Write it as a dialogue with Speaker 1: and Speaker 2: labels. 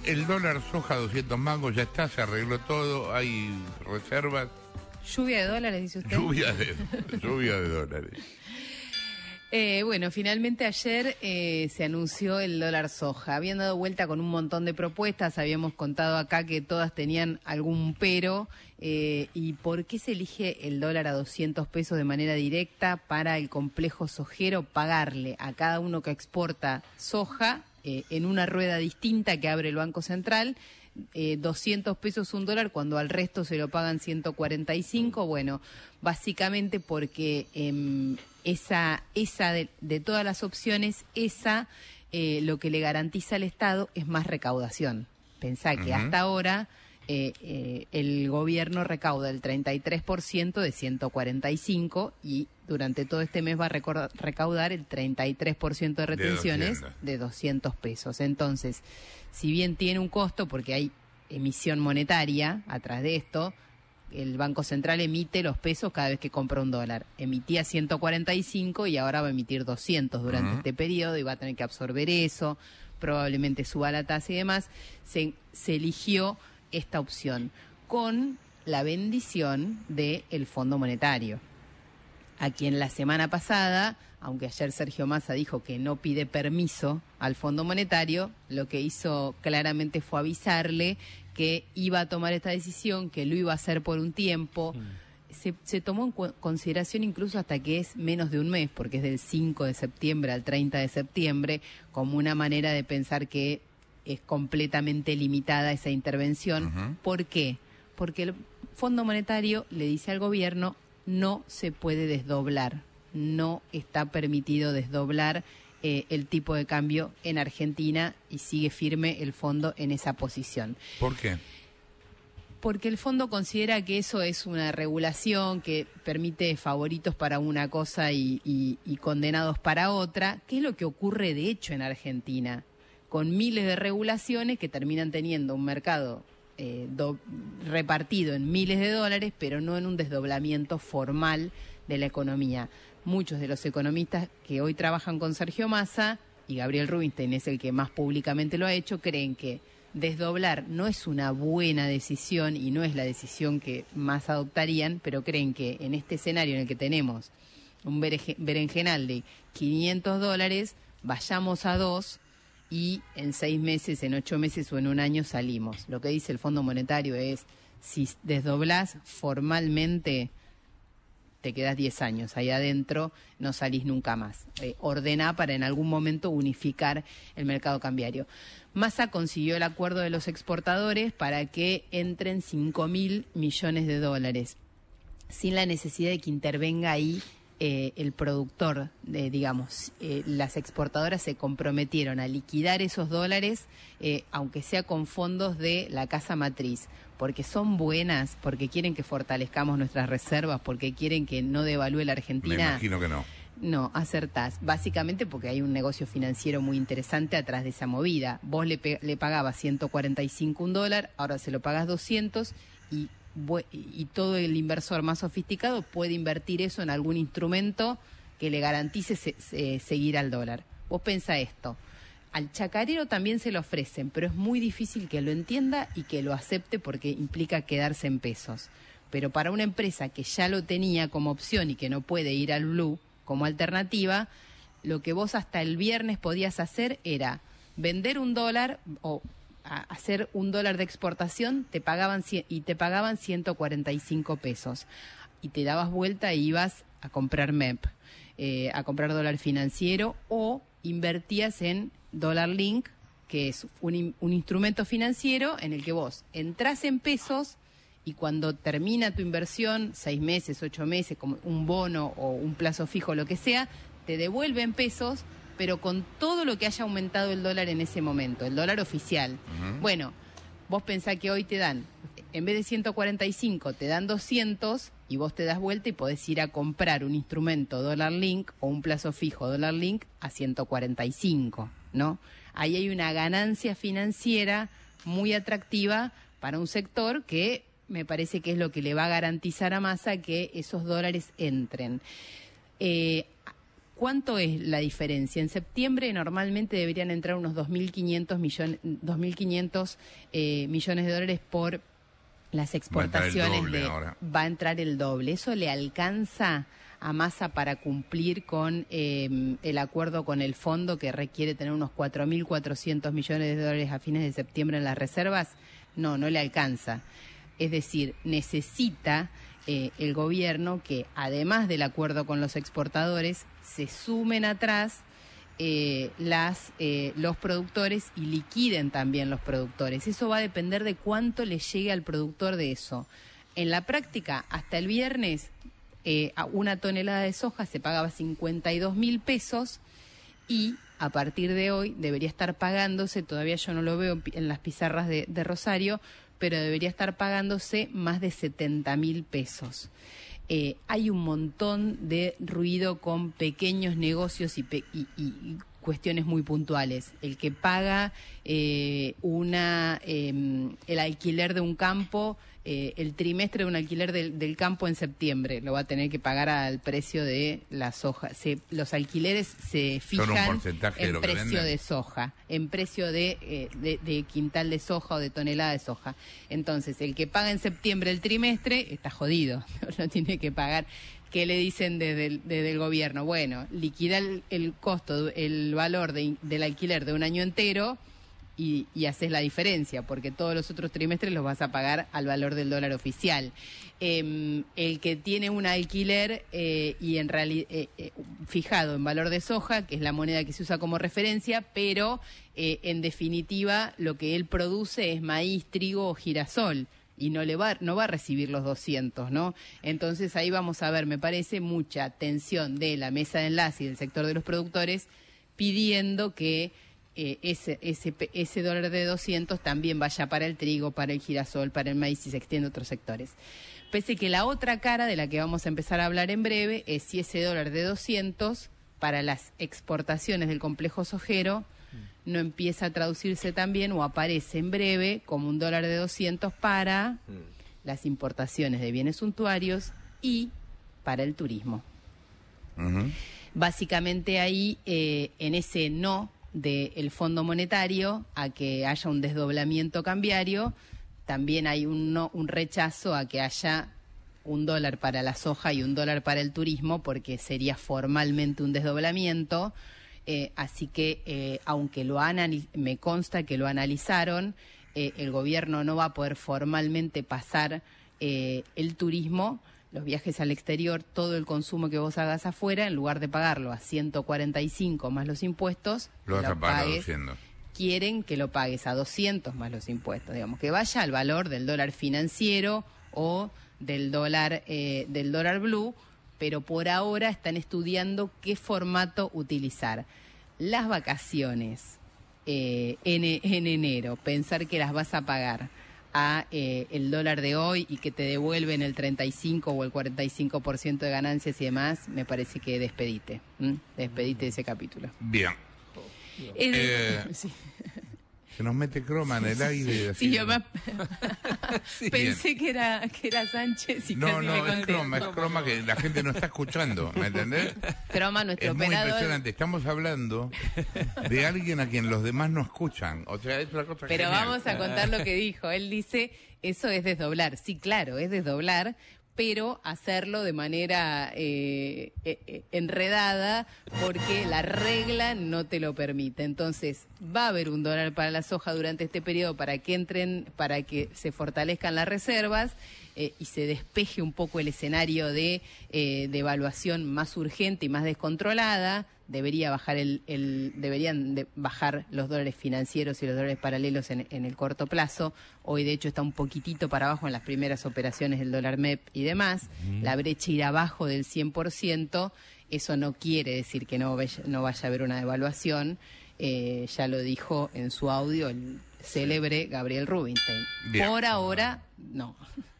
Speaker 1: el dólar soja 200 mangos, ya está, se arregló todo, hay reservas.
Speaker 2: ¿Lluvia de dólares, dice usted?
Speaker 1: Lluvia de dólares.
Speaker 2: Bueno, finalmente ayer se anunció el dólar soja. Habían dado vuelta con un montón de propuestas, habíamos contado acá que todas tenían algún pero. ¿Y por qué se elige el dólar a 200 pesos de manera directa para el complejo sojero? Pagarle a cada uno que exporta soja en una rueda distinta que abre el Banco Central. 200 pesos un dólar cuando al resto se lo pagan 145. Bueno, básicamente porque esa de todas las opciones, lo que le garantiza al Estado es más recaudación. Pensá que hasta ahora el gobierno recauda el 33% de 145 y durante todo este mes va a recaudar el 33% de retenciones de 200 pesos. Entonces, si bien tiene un costo porque hay emisión monetaria atrás de esto, el Banco Central emite los pesos cada vez que compra un dólar. Emitía 145 y ahora va a emitir 200 durante este periodo y va a tener que absorber eso, probablemente suba la tasa y demás. Se eligió esta opción con la bendición del Fondo Monetario, a quien la semana pasada, aunque ayer Sergio Massa dijo que no pide permiso al Fondo Monetario, lo que hizo claramente fue avisarle que iba a tomar esta decisión, que lo iba a hacer por un tiempo. Se tomó en consideración incluso hasta que es menos de un mes, porque es del 5 de septiembre al 30 de septiembre, como una manera de pensar que es completamente limitada esa intervención. ¿Por qué? Porque el Fondo Monetario le dice al gobierno: no se puede desdoblar, no está permitido desdoblar el tipo de cambio en Argentina, y sigue firme el fondo en esa posición.
Speaker 1: ¿Por qué?
Speaker 2: Porque el fondo considera que eso es una regulación que permite favoritos para una cosa y condenados para otra, que es lo que ocurre de hecho en Argentina, con miles de regulaciones que terminan teniendo un mercado repartido en miles de dólares, pero no en un desdoblamiento formal de la economía. Muchos de los economistas que hoy trabajan con Sergio Massa, y Gabriel Rubinstein es el que más públicamente lo ha hecho, creen que desdoblar no es una buena decisión y no es la decisión que más adoptarían, pero creen que en este escenario en el que tenemos un berenjenal de 500 dólares, vayamos a 2 y en 6 meses, en 8 meses o en un año salimos. Lo que dice el Fondo Monetario es: si desdoblás formalmente, te quedás 10 años ahí adentro, no salís nunca más. Ordená para en algún momento unificar el mercado cambiario. Massa consiguió el acuerdo de los exportadores para que entren 5.000 millones de dólares, sin la necesidad de que intervenga ahí el productor, las exportadoras se comprometieron a liquidar esos dólares, aunque sea con fondos de la casa matriz, porque son buenas, porque quieren que fortalezcamos nuestras reservas, porque quieren que no devalúe la Argentina.
Speaker 1: Me imagino que no.
Speaker 2: No, acertás. Básicamente porque hay un negocio financiero muy interesante atrás de esa movida. Vos le pagabas 145 un dólar, ahora se lo pagas 200 y todo el inversor más sofisticado puede invertir eso en algún instrumento que le garantice seguir al dólar. Vos pensá esto: al chacarero también se lo ofrecen, pero es muy difícil que lo entienda y que lo acepte porque implica quedarse en pesos. Pero para una empresa que ya lo tenía como opción y que no puede ir al blue como alternativa, lo que vos hasta el viernes podías hacer era vender un dólar o hacer un dólar de exportación, te pagaban 145 pesos y te dabas vuelta e ibas a comprar MEP, a comprar dólar financiero, o invertías en Dollar Link, que es un instrumento financiero en el que vos entrás en pesos y cuando termina tu inversión, 6 meses, 8 meses, como un bono o un plazo fijo, lo que sea, te devuelven pesos, pero con todo lo que haya aumentado el dólar en ese momento, el dólar oficial. Bueno, vos pensás que hoy te dan, en vez de 145, te dan 200 y vos te das vuelta y podés ir a comprar un instrumento Dollar Link o un plazo fijo Dollar Link a 145, ¿no? Ahí hay una ganancia financiera muy atractiva para un sector que me parece que es lo que le va a garantizar a Massa que esos dólares entren. ¿Cuánto es la diferencia? En septiembre normalmente deberían entrar unos 2.500 millones de dólares por las exportaciones. Va a entrar el doble. ¿Eso le alcanza a Massa para cumplir con el acuerdo con el fondo que requiere tener unos 4.400 millones de dólares a fines de septiembre en las reservas? No, no le alcanza. Es decir, necesita el gobierno que, además del acuerdo con los exportadores, se sumen atrás los productores y liquiden también los productores. Eso va a depender de cuánto le llegue al productor de eso. En la práctica, hasta el viernes, una tonelada de soja se pagaba 52.000 pesos y a partir de hoy debería estar pagándose, todavía yo no lo veo en las pizarras de Rosario, pero debería estar pagándose más de 70.000 pesos. Hay un montón de ruido con pequeños negocios y cuestiones muy puntuales. El que paga el alquiler de un campo, el trimestre de un alquiler del campo en septiembre, lo va a tener que pagar al precio de la soja. Los alquileres se fijan en precio de soja, en precio de quintal de soja o de tonelada de soja. Entonces, el que paga en septiembre el trimestre está jodido, no tiene que pagar. ¿Qué le dicen desde el gobierno? Bueno, liquida el costo, el valor del alquiler de un año entero y haces la diferencia, porque todos los otros trimestres los vas a pagar al valor del dólar oficial. El que tiene un alquiler y en realidad fijado en valor de soja, que es la moneda que se usa como referencia, pero en definitiva lo que él produce es maíz, trigo o girasol. Y no va a recibir los 200, ¿no? Entonces ahí vamos a ver, me parece, mucha tensión de la mesa de enlace y del sector de los productores pidiendo que ese dólar de 200 también vaya para el trigo, para el girasol, para el maíz y se extiende a otros sectores. Pese que la otra cara de la que vamos a empezar a hablar en breve es si ese dólar de 200 para las exportaciones del complejo sojero no empieza a traducirse también o aparece en breve como un dólar de 200 para las importaciones de bienes suntuarios y para el turismo. Básicamente ahí, en ese no del Fondo Monetario a que haya un desdoblamiento cambiario, también hay un rechazo a que haya un dólar para la soja y un dólar para el turismo, porque sería formalmente un desdoblamiento. Así que, aunque me consta que lo analizaron, el gobierno no va a poder formalmente pasar el turismo, los viajes al exterior, todo el consumo que vos hagas afuera, en lugar de pagarlo a 145 más los impuestos,
Speaker 1: lo vas a pagar a 200.
Speaker 2: Quieren que lo pagues a 200 más los impuestos, digamos, que vaya al valor del dólar financiero o del dólar blue, pero por ahora están estudiando qué formato utilizar. Las vacaciones en enero, pensar que las vas a pagar a el dólar de hoy y que te devuelven el 35 o el 45% de ganancias y demás, me parece que despedite de ese capítulo.
Speaker 1: Bien.
Speaker 2: Sí.
Speaker 1: Se nos mete croma en el aire.
Speaker 2: Sí, yo pensé que era Sánchez y
Speaker 1: no, es croma que la gente no está escuchando, ¿me entendés?
Speaker 2: Croma, nuestro
Speaker 1: operador. Es muy impresionante, estamos hablando de alguien a quien los demás no escuchan, o sea, es una cosa
Speaker 2: Pero
Speaker 1: genial.
Speaker 2: Vamos a contar lo que dijo, él dice, eso es desdoblar, sí, claro, es desdoblar, pero hacerlo de manera enredada porque la regla no te lo permite. Entonces, va a haber un dólar para la soja durante este periodo para que se fortalezcan las reservas y se despeje un poco el escenario de evaluación más urgente y más descontrolada. Deberían bajar los dólares financieros y los dólares paralelos en el corto plazo. Hoy, de hecho, está un poquitito para abajo en las primeras operaciones del dólar MEP y demás. La brecha irá abajo del 100%. Eso no quiere decir que no vaya a haber una devaluación. Ya lo dijo en su audio el célebre Gabriel Rubinstein. Por ahora, no.